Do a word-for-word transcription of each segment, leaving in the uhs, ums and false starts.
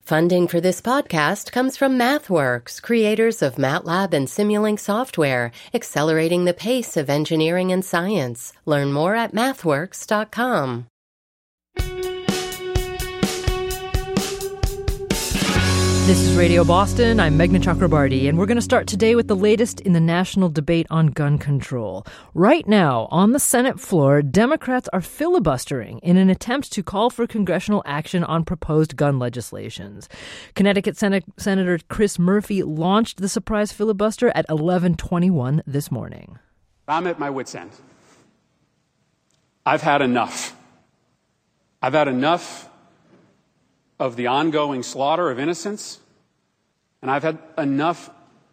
Funding for this podcast comes from MathWorks, creators of MATLAB and Simulink software, accelerating the pace of engineering and science. Learn more at mathworks dot com. This is Radio Boston. I'm Meghna Chakrabarti, and we're going to start today with the latest in the national debate on gun control. Right now, on the Senate floor, Democrats are filibustering in an attempt to call for congressional action on proposed gun legislations. Connecticut Sen- Senator Chris Murphy launched the surprise filibuster at eleven twenty-one this morning. I'm at my wit's end. I've had enough. I've had enough of the ongoing slaughter of innocents, and I've had enough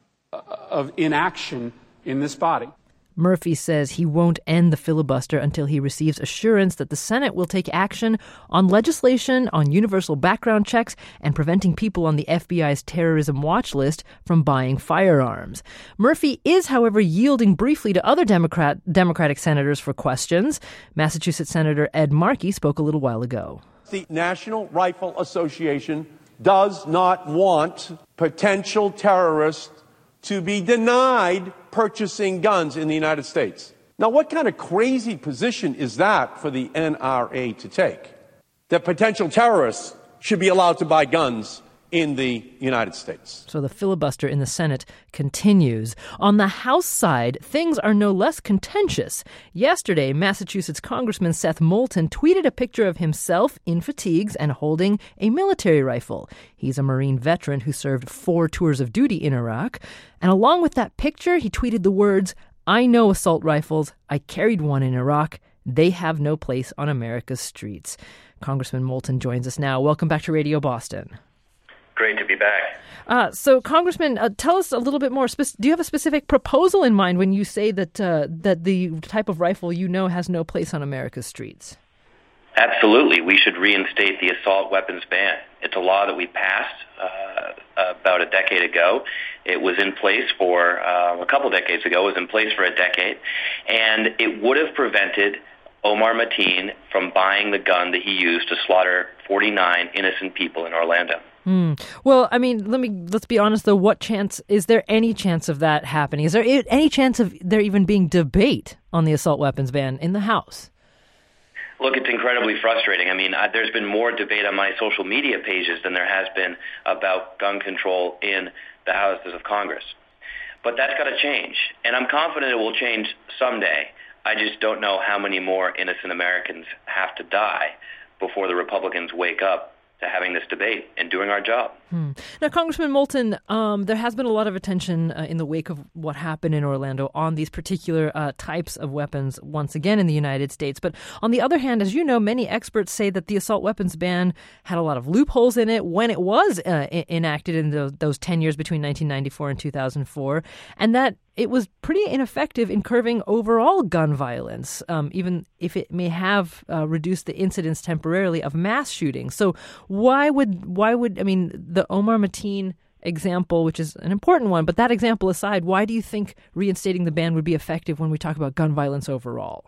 of inaction in this body. Murphy says he won't end the filibuster until he receives assurance that the Senate will take action on legislation on universal background checks and preventing people on the F B I's terrorism watch list from buying firearms. Murphy is, however, yielding briefly to other Democrat Democratic senators for questions. Massachusetts Senator Ed Markey spoke a little while ago. The National Rifle Association does not want potential terrorists to be denied purchasing guns in the United States. Now, what kind of crazy position is that for the N R A to take? That potential terrorists should be allowed to buy guns in the United States. So the filibuster in the Senate continues. On the House side, things are no less contentious. Yesterday, Massachusetts Congressman Seth Moulton tweeted a picture of himself in fatigues and holding a military rifle. He's a Marine veteran who served four tours of duty in Iraq. And along with that picture, he tweeted the words, "I know assault rifles. I carried one in Iraq. They have no place on America's streets." Congressman Moulton joins us now. Welcome back to Radio Boston. Great to be back. Uh, so, Congressman, uh, tell us a little bit more. Spe- do you have a specific proposal in mind when you say that uh, that the type of rifle you know has no place on America's streets? Absolutely. We should reinstate the assault weapons ban. It's a law that we passed uh, about a decade ago. It was in place for uh, a couple decades ago. It was in place for a decade. And it would have prevented Omar Mateen from buying the gun that he used to slaughter forty-nine innocent people in Orlando. Hmm. Well, I mean, let me let's be honest, though. What chance is there any chance of that happening? Is there any chance of there even being debate on the assault weapons ban in the House? Look, it's incredibly frustrating. I mean, uh, there's been more debate on my social media pages than there has been about gun control in the Houses of Congress. But that's got to change, and I'm confident it will change someday. I just don't know how many more innocent Americans have to die before the Republicans wake up to having this debate and doing our job. Hmm. Now, Congressman Moulton, um, there has been a lot of attention uh, in the wake of what happened in Orlando on these particular uh, types of weapons once again in the United States. But on the other hand, as you know, many experts say that the assault weapons ban had a lot of loopholes in it when it was uh, I- enacted in the, those ten years between nineteen ninety-four and two thousand four, and that it was pretty ineffective in curbing overall gun violence, um, even if it may have uh, reduced the incidence temporarily of mass shootings. So why would, why would, I mean, the Omar Mateen example, which is an important one, but that example aside, why do you think reinstating the ban would be effective when we talk about gun violence overall?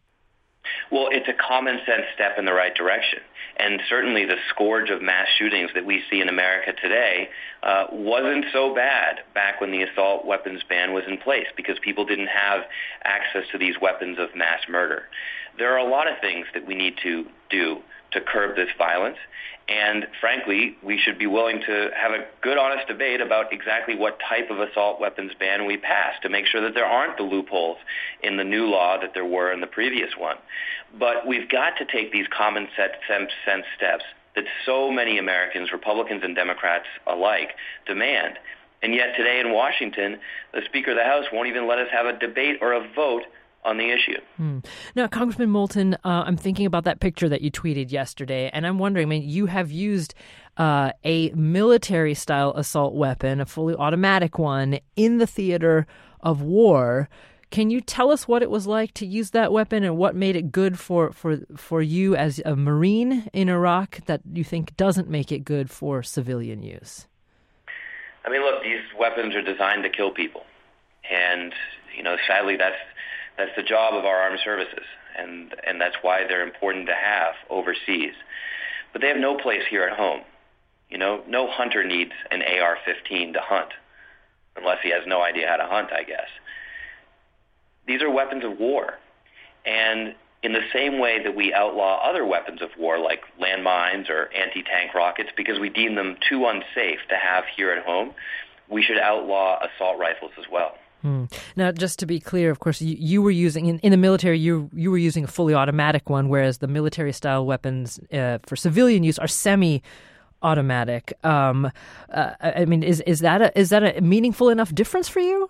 Well, it's a common sense step in the right direction. And certainly the scourge of mass shootings that we see in America today uh, wasn't so bad back when the assault weapons ban was in place because people didn't have access to these weapons of mass murder. There are a lot of things that we need to do to curb this violence. And frankly, we should be willing to have a good, honest debate about exactly what type of assault weapons ban we pass to make sure that there aren't the loopholes in the new law that there were in the previous one. But we've got to take these common sense steps that so many Americans, Republicans and Democrats alike, demand. And yet today in Washington, the Speaker of the House won't even let us have a debate or a vote on the issue. Hmm. Now, Congressman Moulton, uh, I'm thinking about that picture that you tweeted yesterday, and I'm wondering, I mean, you have used uh, a military-style assault weapon, a fully automatic one, in the theater of war. Can you tell us what it was like to use that weapon and what made it good for, for, for you as a Marine in Iraq that you think doesn't make it good for civilian use? I mean, look, these weapons are designed to kill people. And, you know, sadly, that's That's the job of our armed services, and, and that's why they're important to have overseas. But they have no place here at home. You know, no hunter needs an A R fifteen to hunt, unless he has no idea how to hunt, I guess. These are weapons of war. And in the same way that we outlaw other weapons of war like landmines or anti-tank rockets because we deem them too unsafe to have here at home, we should outlaw assault rifles as well. Hmm. Now, just to be clear, of course, you, you were using, in, in the military, you you were using a fully automatic one, whereas the military-style weapons uh, for civilian use are semi-automatic. Um, uh, I mean, is is that a, is that a meaningful enough difference for you?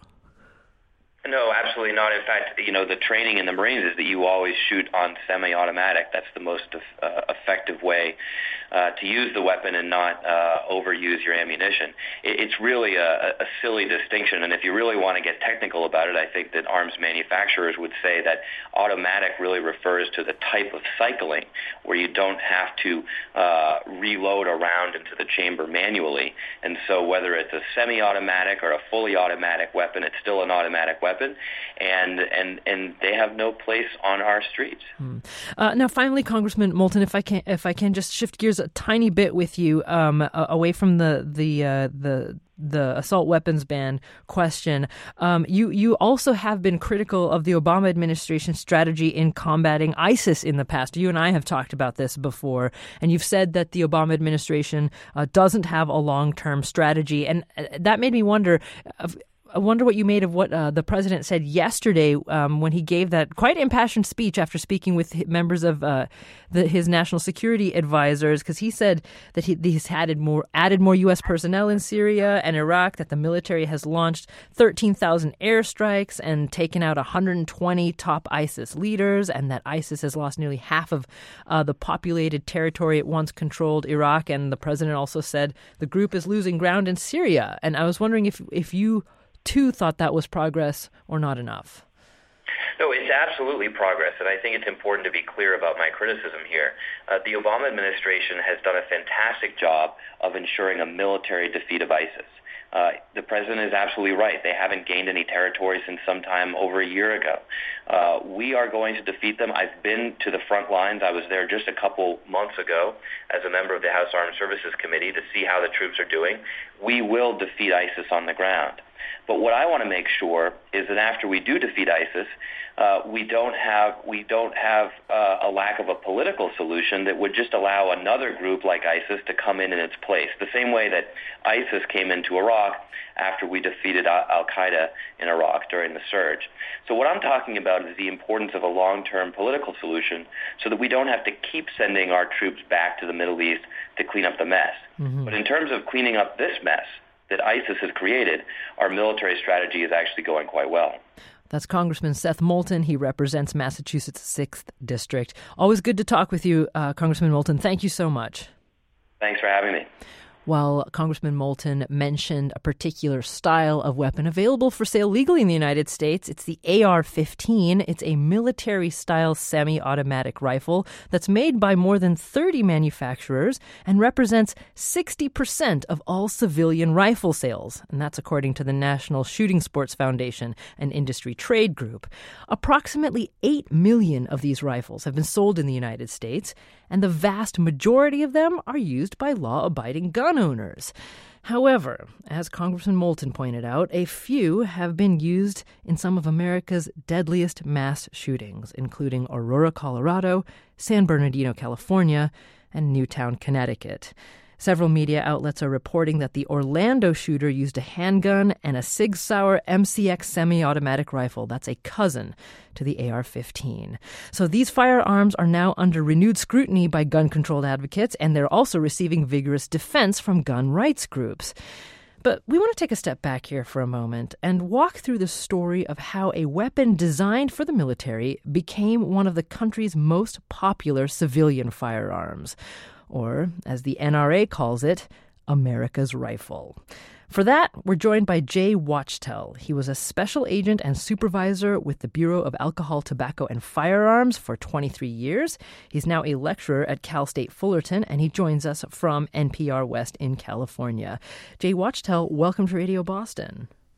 No, absolutely not. In fact, you know, the training in the Marines is that you always shoot on semi-automatic. That's the most uh, effective way uh, to use the weapon and not uh, overuse your ammunition. It, it's really a, a silly distinction, and if you really want to get technical about it, I think that arms manufacturers would say that automatic really refers to the type of cycling where you don't have to uh, reload around into the chamber manually. And so whether it's a semi-automatic or a fully automatic weapon, it's still an automatic weapon. And and and they have no place on our streets. Hmm. Uh, now, finally, Congressman Moulton, if I can, if I can just shift gears a tiny bit with you, um, uh, away from the the uh, the the assault weapons ban question. Um, you you also have been critical of the Obama administration's strategy in combating ISIS in the past. You and I have talked about this before, and you've said that the Obama administration uh, doesn't have a long-term strategy, and that made me wonder. Uh, I wonder what you made of what uh, the president said yesterday um, when he gave that quite impassioned speech after speaking with members of uh, the, his national security advisors, because he said that he, he's added more, added more U S personnel in Syria and Iraq, that the military has launched thirteen thousand airstrikes and taken out one hundred twenty top ISIS leaders, and that ISIS has lost nearly half of uh, the populated territory it once controlled Iraq. And the president also said the group is losing ground in Syria. And I was wondering if if you too thought that was progress or not enough. No, it's absolutely progress, and I think it's important to be clear about my criticism here. Uh, the Obama administration has done a fantastic job of ensuring a military defeat of ISIS. Uh, the president is absolutely right. They haven't gained any territory since sometime over a year ago. Uh, we are going to defeat them. I've been to the front lines. I was there just a couple months ago as a member of the House Armed Services Committee to see how the troops are doing. We will defeat ISIS on the ground. But what I want to make sure is that after we do defeat ISIS, uh, we don't have we don't have uh, a lack of a political solution that would just allow another group like ISIS to come in in its place, the same way that ISIS came into Iraq after we defeated Al-Qaeda in Iraq during the surge. So what I'm talking about is the importance of a long-term political solution so that we don't have to keep sending our troops back to the Middle East to clean up the mess. Mm-hmm. But in terms of cleaning up this mess that ISIS has created, our military strategy is actually going quite well. That's Congressman Seth Moulton. He represents Massachusetts' sixth District. Always good to talk with you, uh, Congressman Moulton. Thank you so much. Thanks for having me. While Congressman Moulton mentioned a particular style of weapon available for sale legally in the United States, it's the A R fifteen. It's a military-style semi-automatic rifle that's made by more than thirty manufacturers and represents sixty percent of all civilian rifle sales. And that's according to the National Shooting Sports Foundation, an industry trade group. Approximately eight million of these rifles have been sold in the United States, and the vast majority of them are used by law-abiding gun owners. However, as Congressman Moulton pointed out, a few have been used in some of America's deadliest mass shootings, including Aurora, Colorado, San Bernardino, California, and Newtown, Connecticut. Several media outlets are reporting that the Orlando shooter used a handgun and a Sig Sauer M C X semi-automatic rifle. That's a cousin to the A R fifteen. So these firearms are now under renewed scrutiny by gun control advocates, and they're also receiving vigorous defense from gun rights groups. But we want to take a step back here for a moment and walk through the story of how a weapon designed for the military became one of the country's most popular civilian firearms. Or, as the N R A calls it, America's rifle. For that, we're joined by Jay Wachtel. He was a special agent and supervisor with the Bureau of Alcohol, Tobacco, and Firearms for twenty-three years. He's now a lecturer at Cal State Fullerton, and he joins us from N P R West in California. Jay Wachtel, welcome to Radio Boston.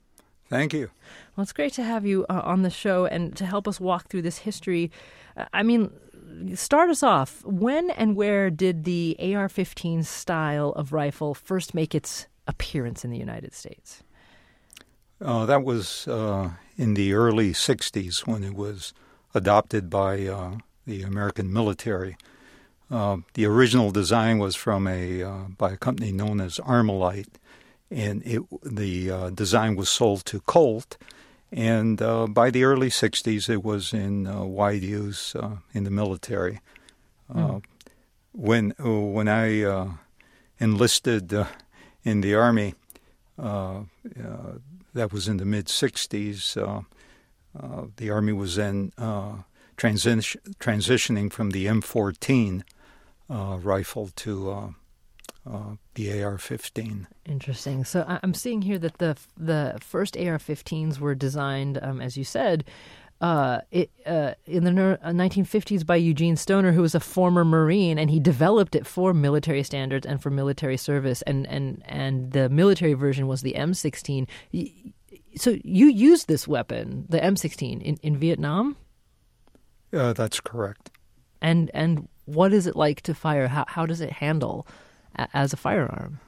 Thank you. Well, it's great to have you uh, on the show and to help us walk through this history. Uh, I mean, start us off. When and where did the A R fifteen style of rifle first make its appearance in the United States? Uh, that was uh, in the early sixties when it was adopted by uh, the American military. Uh, the original design was from a uh, by a company known as Armalite, and it, the uh, design was sold to Colt. And uh, by the early sixties, it was in uh, wide use uh, in the military. Uh, mm. When when I uh, enlisted uh, in the Army, uh, uh, that was in the mid-sixties. Uh, uh, the Army was then uh, transi- transitioning from the M fourteen uh, rifle to uh, uh, the A R fifteen. Interesting. So I'm seeing here that the the first A R fifteens were designed, um, as you said, uh, it, uh, in the nineteen fifties by Eugene Stoner, who was a former Marine, and he developed it for military standards and for military service. And, and, and the military version was the M sixteen. So you used this weapon, the M sixteen, in, in Vietnam? Uh, that's correct. And and what is it like to fire? How how does it handle a, as a firearm?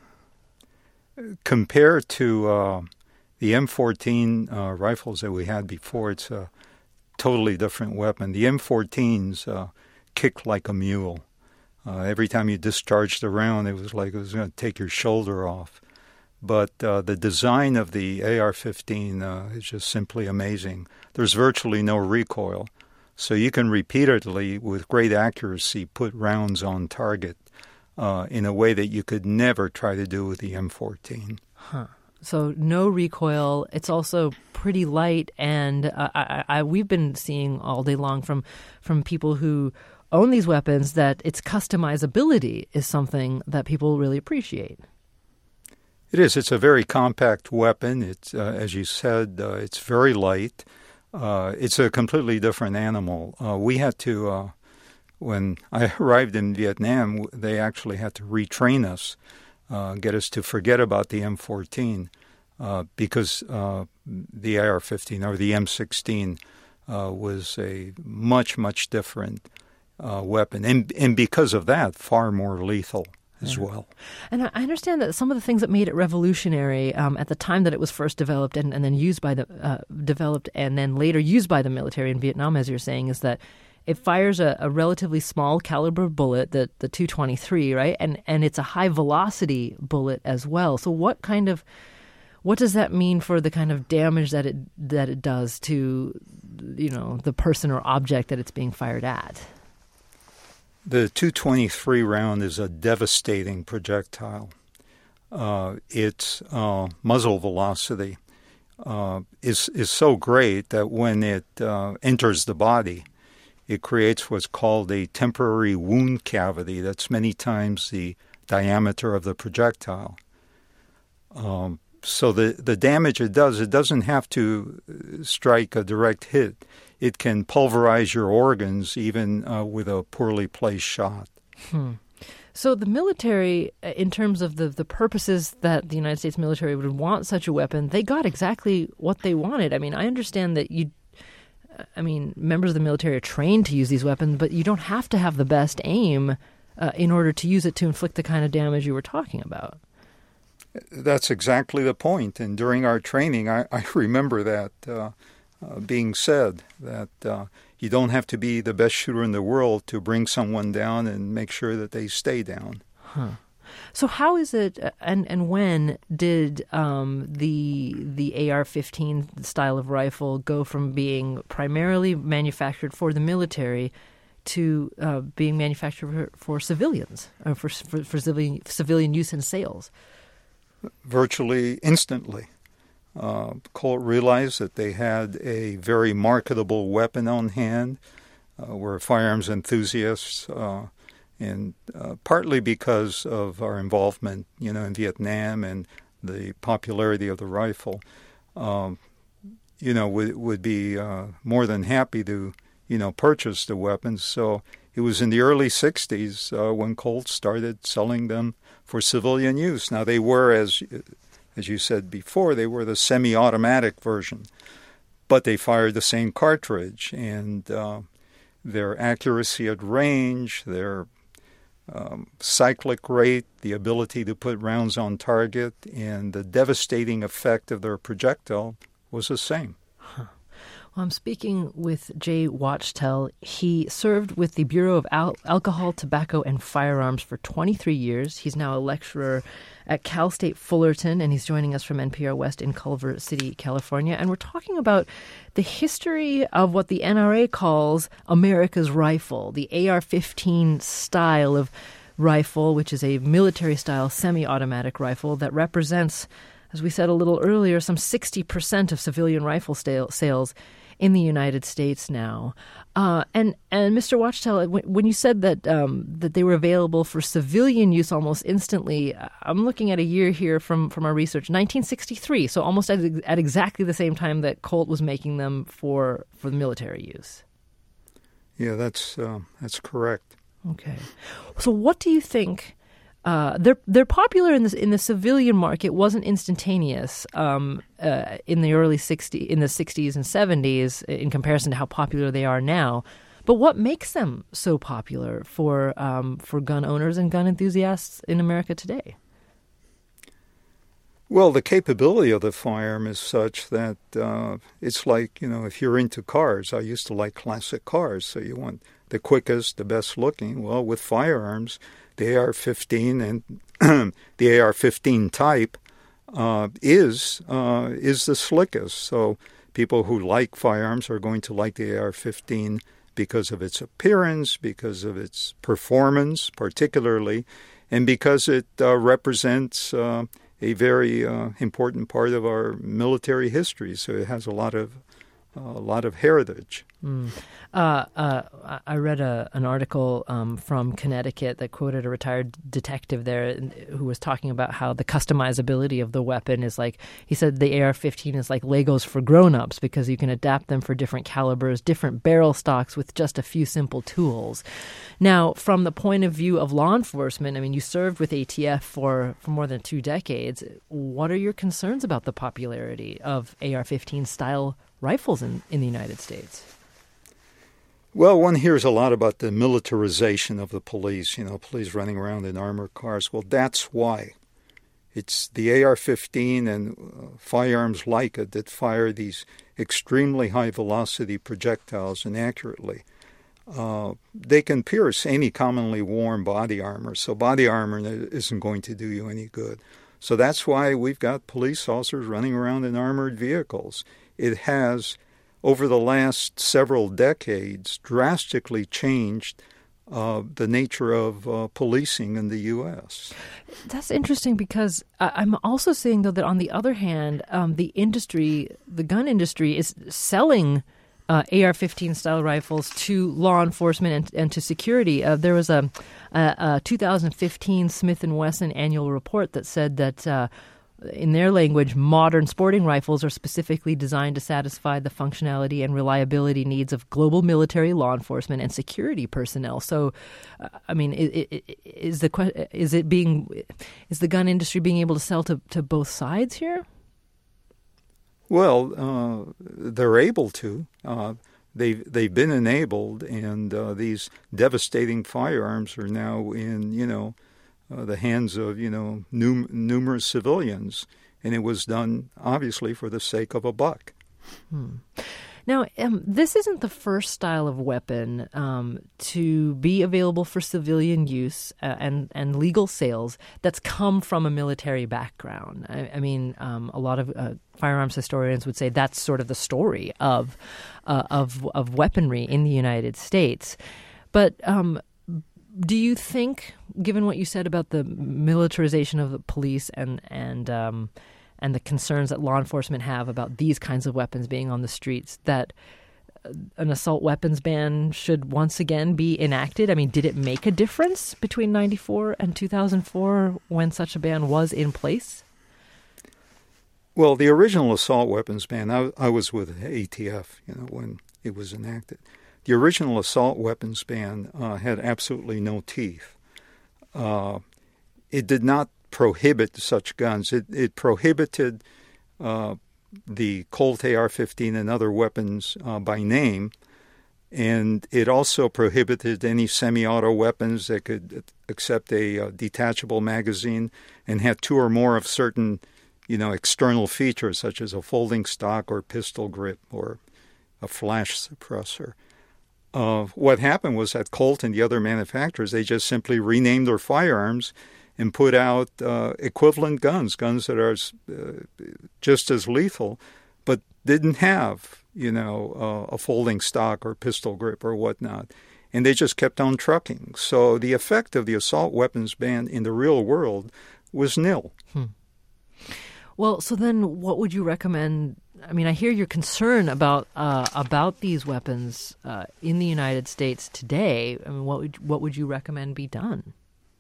Compared to uh, the M fourteen uh, rifles that we had before, it's a totally different weapon. The M fourteens uh, kick like a mule. Uh, every time you discharged a round, it was like it was going to take your shoulder off. But uh, the design of the A R fifteen uh, is just simply amazing. There's virtually no recoil, so you can repeatedly, with great accuracy, put rounds on target uh, in a way that you could never try to do with the M fourteen. Huh. So no recoil. It's also pretty light, and uh, I, I, we've been seeing all day long from from people who own these weapons that its customizability is something that people really appreciate. It is. It's a very compact weapon. It's, uh, as you said, uh, it's very light. Uh, it's a completely different animal. Uh, we had to, uh, when I arrived in Vietnam, they actually had to retrain us, uh, get us to forget about the M fourteen, uh, because uh, the A R fifteen or the M sixteen uh, was a much, much different uh, weapon. And, and because of that, far more lethal as yeah. well. And I understand that some of the things that made it revolutionary um, at the time that it was first developed and, and then used by the uh, developed and then later used by the military in Vietnam, as you're saying, is that it fires a, a relatively small caliber bullet, the the two twenty-three, right? And and it's a high velocity bullet as well. So what kind of what does that mean for the kind of damage that it that it does to, you know, the person or object that it's being fired at? The two twenty-three round is a devastating projectile. Uh, its uh, muzzle velocity uh, is is so great that when it uh, enters the body, it creates what's called a temporary wound cavity that's many times the diameter of the projectile. Um, so the, the damage it does, it doesn't have to strike a direct hit. It can pulverize your organs even uh, with a poorly placed shot. Hmm. So the military, in terms of the, the purposes that the United States military would want such a weapon, they got exactly what they wanted. I mean, I understand that you, I mean, members of the military are trained to use these weapons, but you don't have to have the best aim uh, in order to use it to inflict the kind of damage you were talking about. That's exactly the point. And during our training, I, I remember that uh, uh, being said, that uh, you don't have to be the best shooter in the world to bring someone down and make sure that they stay down. Huh. So how is it, and and when did um, the the A R fifteen style of rifle go from being primarily manufactured for the military to uh, being manufactured for, for civilians, or for for, for civilian, civilian use and sales? Virtually instantly. Uh, Colt realized that they had a very marketable weapon on hand. Uh, we're firearms enthusiasts, uh, and uh, partly because of our involvement, you know, in Vietnam and the popularity of the rifle, um, you know, would would be uh, more than happy to, you know, purchase the weapons. So it was in the early sixties uh, when Colt started selling them for civilian use. Now they were, as as you said before, they were the semi-automatic version, but they fired the same cartridge, and uh, their accuracy at range, their um, cyclic rate, the ability to put rounds on target, and the devastating effect of their projectile was the same. Huh. Well, I'm speaking with Jay Wachtel. He served with the Bureau of Al- Alcohol, Tobacco, and Firearms for twenty-three years. He's now a lecturer at Cal State Fullerton, and he's joining us from N P R West in Culver City, California. And we're talking about the history of what the N R A calls America's rifle, the A R fifteen style of rifle, which is a military-style semi-automatic rifle that represents, as we said a little earlier, some sixty percent of civilian rifle sta- sales in the United States now. Uh, and and Mister Wachtel, when you said that um, that they were available for civilian use almost instantly, I'm looking at a year here from, from our research, nineteen sixty-three, so almost at, at exactly the same time that Colt was making them for for the military use. Yeah, that's uh, that's correct. Okay. So what do you think? Uh, they're they're popular in the in the civilian market. Wasn't instantaneous um, uh, in the early sixties, in the sixties and seventies, in comparison to how popular they are now. But what makes them so popular for um, for gun owners and gun enthusiasts in America today? Well, the capability of the firearm is such that uh, it's like, you know, if you're into cars, I used to like classic cars, so you want the quickest, the best looking. Well, with firearms, the A R fifteen and the A R fifteen type uh, is uh, is the slickest. So people who like firearms are going to like the A R fifteen because of its appearance, because of its performance particularly, and because it uh, represents uh, a very uh, important part of our military history. So it has a lot of uh, a lot of heritage. Mm. Uh, uh, I read a, an article um, from Connecticut that quoted a retired detective there who was talking about how the customizability of the weapon is like, he said the A R fifteen is like Legos for grown-ups because you can adapt them for different calibers, different barrel stocks with just a few simple tools. Now, from the point of view of law enforcement, I mean, you served with A T F for, for more than two decades. What are your concerns about the popularity of A R fifteen style rifles in, in the United States? Well, one hears a lot about the militarization of the police, you know, police running around in armored cars. Well, that's why. It's the A R fifteen and uh, firearms like it that fire these extremely high-velocity projectiles inaccurately. Uh, they can pierce any commonly worn body armor, so body armor isn't going to do you any good. So that's why we've got police officers running around in armored vehicles. It has, over the last several decades, drastically changed uh, the nature of uh, policing in the U S. That's interesting because I'm also seeing, though, that on the other hand, um, the industry, the gun industry, is selling uh, A R fifteen style rifles to law enforcement and, and to security. Uh, there was a, a, a two thousand fifteen Smith and Wesson annual report that said that uh, in their language, modern sporting rifles are specifically designed to satisfy the functionality and reliability needs of global military, law enforcement, and security personnel. So, uh, I mean, is the is it being is the gun industry being able to sell to, to both sides here? Well, uh, they're able to. Uh, they've they've been enabled, and uh, these devastating firearms are now in you know. Uh, the hands of, you know, num- numerous civilians, and it was done, obviously, for the sake of a buck. Hmm. Now, um, this isn't the first style of weapon um, to be available for civilian use uh, and, and legal sales that's come from a military background. I, I mean, um, a lot of uh, firearms historians would say that's sort of the story of uh, of, of weaponry in the United States. But um do you think, given what you said about the militarization of the police and and um, and the concerns that law enforcement have about these kinds of weapons being on the streets, that an assault weapons ban should once again be enacted? I mean, did it make a difference between ninety-four and two thousand four when such a ban was in place? Well, the original assault weapons ban, I, I was with A T F, you know, when it was enacted. The original assault weapons ban uh, had absolutely no teeth. Uh, it did not prohibit such guns. It, it prohibited uh, the Colt A R fifteen and other weapons uh, by name, and it also prohibited any semi-auto weapons that could accept a uh, detachable magazine and had two or more of certain, you know, external features such as a folding stock or pistol grip or a flash suppressor. Uh, what happened was that Colt and the other manufacturers, they just simply renamed their firearms and put out uh, equivalent guns, guns that are uh, just as lethal, but didn't have, you know, uh, a folding stock or pistol grip or whatnot. And they just kept on trucking. So the effect of the assault weapons ban in the real world was nil. Hmm. Well, so then what would you recommend? I mean, I hear your concern about uh, about these weapons uh, in the United States today. I mean, what would, what would you recommend be done?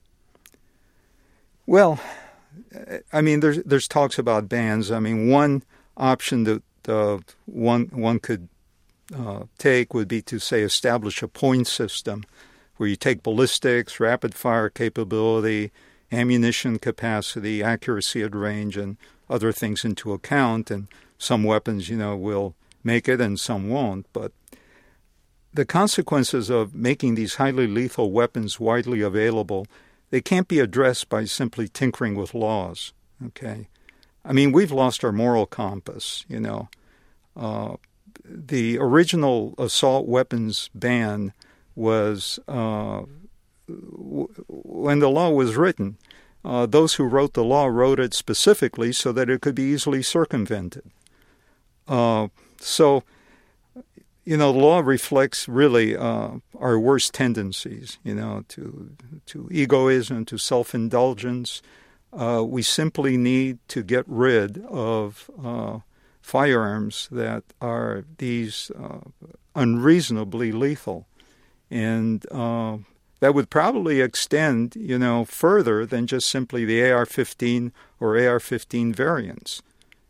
Well, I mean, there's there's talks about bans. I mean, one option that uh, one one could uh, take would be to, say, establish a point system where you take ballistics, rapid fire capability, ammunition capacity, accuracy at range, and other things into account. And some weapons, you know, will make it and some won't. But the consequences of making these highly lethal weapons widely available, they can't be addressed by simply tinkering with laws, okay? I mean, we've lost our moral compass, you know. Uh, the original assault weapons ban was, uh, w- when the law was written, uh, those who wrote the law wrote it specifically so that it could be easily circumvented. Uh, so... You know, the law reflects really uh, our worst tendencies, you know, to to egoism, to self-indulgence. Uh, we simply need to get rid of uh, firearms that are these uh, unreasonably lethal. And uh, that would probably extend, you know, further than just simply the A R fifteen or A R fifteen variants.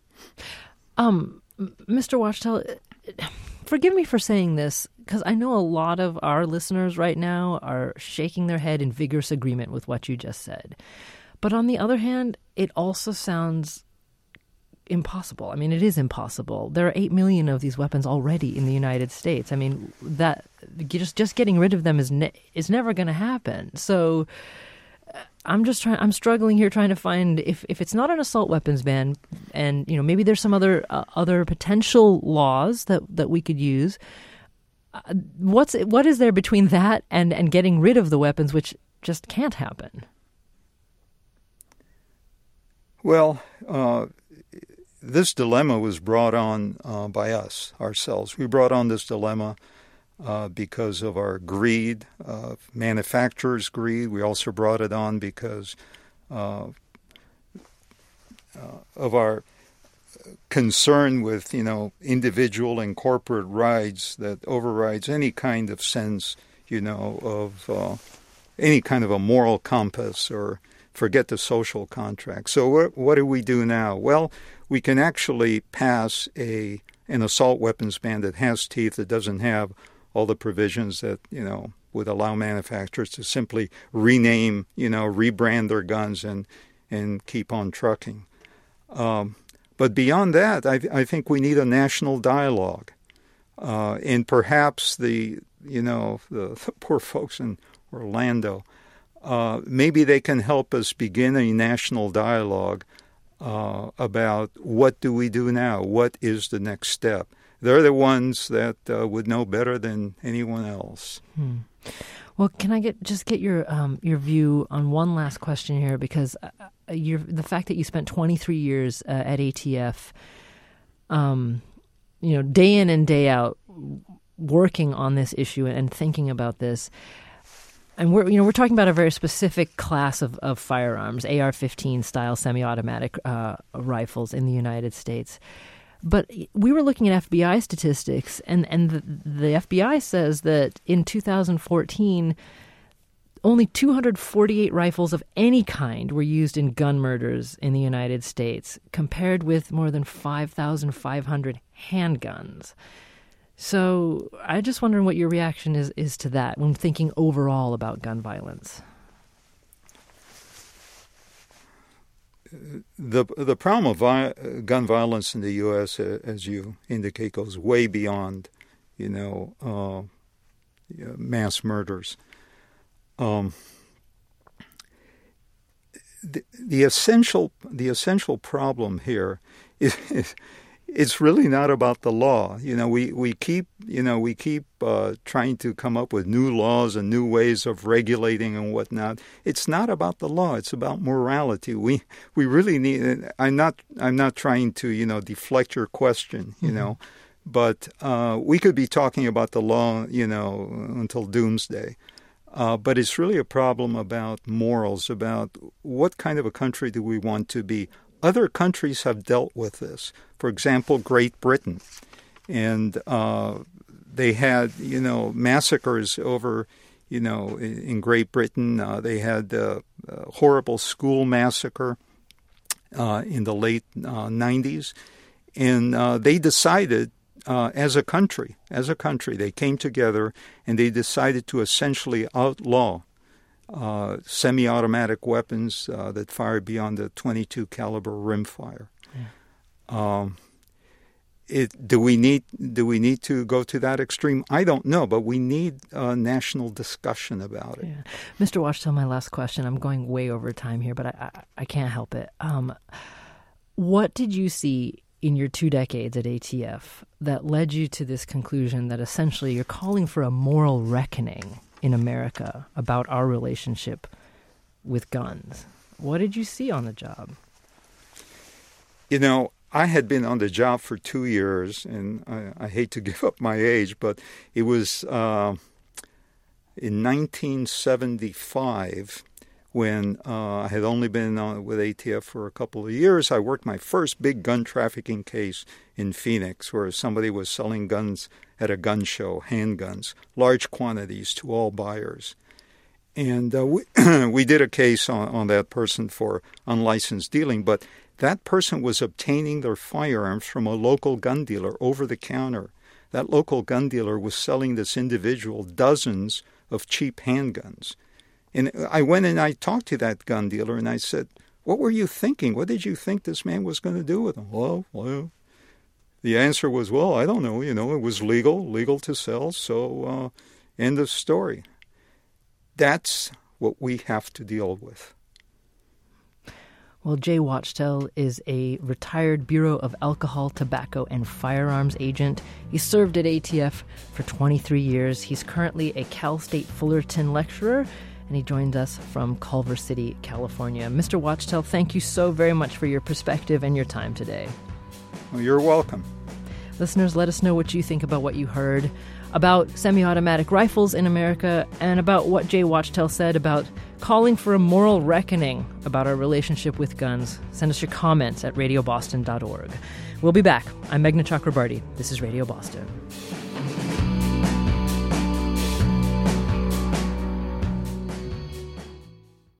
Um, Mister Wachtel, forgive me for saying this, because I know a lot of our listeners right now are shaking their head in vigorous agreement with what you just said. But on the other hand, it also sounds impossible. I mean, it is impossible. There are eight million of these weapons already in the United States. I mean, that just just getting rid of them is ne- is never going to happen. So I'm just trying. I'm struggling here, trying to find if, if it's not an assault weapons ban, and you know maybe there's some other uh, other potential laws that, that we could use. Uh, what's what is there between that and, and getting rid of the weapons, which just can't happen? Well, uh, this dilemma was brought on uh, by us ourselves. We brought on this dilemma Uh, because of our greed, uh, manufacturers' greed. We also brought it on because uh, uh, of our concern with, you know, individual and corporate rights that overrides any kind of sense, you know, of uh, any kind of a moral compass, or forget the social contract. So what, what do we do now? Well, we can actually pass a an assault weapons ban that has teeth, that doesn't have all the provisions that, you know, would allow manufacturers to simply rename, you know, rebrand their guns and and keep on trucking. Um, but beyond that, I, I think we need a national dialogue. Uh, and perhaps the, you know, the, the poor folks in Orlando, uh, maybe they can help us begin a national dialogue uh, about what do we do now? What is the next step? They're the ones that uh, would know better than anyone else. Hmm. Well, can I get just get your um, your view on one last question here? Because uh, you're, the fact that you spent twenty-three years uh, at A T F, um, you know, day in and day out, working on this issue and thinking about this, and we're you know we're talking about a very specific class of, of firearms, A R fifteen style semi-automatic uh, rifles in the United States. But we were looking at F B I statistics, and, and the, the F B I says that in two thousand fourteen, only two hundred forty-eight rifles of any kind were used in gun murders in the United States, compared with more than five thousand five hundred handguns. So I just wondering what your reaction is, is to that when thinking overall about gun violence. the the problem of vi- gun violence in the U S, uh, as you indicate, goes way beyond, you know, uh, mass murders. Um, the, the essential the essential problem here is, is it's really not about the law. You know, we, we keep you know we keep uh, trying to come up with new laws and new ways of regulating and whatnot. It's not about the law. It's about morality. We we really need. I'm not I'm not trying to you know deflect your question. You mm-hmm. know, but uh, we could be talking about the law you know until doomsday. Uh, but it's really a problem about morals, about what kind of a country do we want to be. Other countries have dealt with this. For example, Great Britain. And uh, they had, you know, massacres over, you know, in, in Great Britain. Uh, they had uh, a horrible school massacre uh, in the late uh, nineties. And uh, they decided, uh, as a country, as a country, they came together and they decided to essentially outlaw Uh, semi-automatic weapons uh, that fire beyond the twenty-two caliber rimfire. Yeah. Um, it, do we need do we need to go to that extreme? I don't know, but we need a national discussion about it. Yeah. Mister Wachtel, my last question. I'm going way over time here, but I I, I can't help it. Um, what did you see in your two decades at A T F that led you to this conclusion that essentially you're calling for a moral reckoning in America about our relationship with guns? What did you see on the job? You know, I had been on the job for two years, and I, I hate to give up my age, but it was uh, in nineteen seventy-five when uh, I had only been on, with A T F for a couple of years. I worked my first big gun trafficking case in Phoenix, where somebody was selling guns at a gun show, handguns, large quantities to all buyers. And uh, we, we did a case on, on that person for unlicensed dealing, but that person was obtaining their firearms from a local gun dealer over the counter. That local gun dealer was selling this individual dozens of cheap handguns. And I went and I talked to that gun dealer and I said, what were you thinking? What did you think this man was going to do with them? Well, well, the answer was, well, I don't know. You know, it was legal, legal to sell. So uh, end of story. That's what we have to deal with. Well, Jay Wachtel is a retired Bureau of Alcohol, Tobacco, and Firearms agent. He served at A T F for twenty-three years. He's currently a Cal State Fullerton lecturer, and he joined us from Culver City, California. Mister Wachtel, thank you so very much for your perspective and your time today. Well, you're welcome. Listeners, let us know what you think about what you heard about semi-automatic rifles in America and about what Jay Wachtel said about calling for a moral reckoning about our relationship with guns. Send us your comments at radio boston dot org. We'll be back. I'm Meghna Chakrabarti. This is Radio Boston.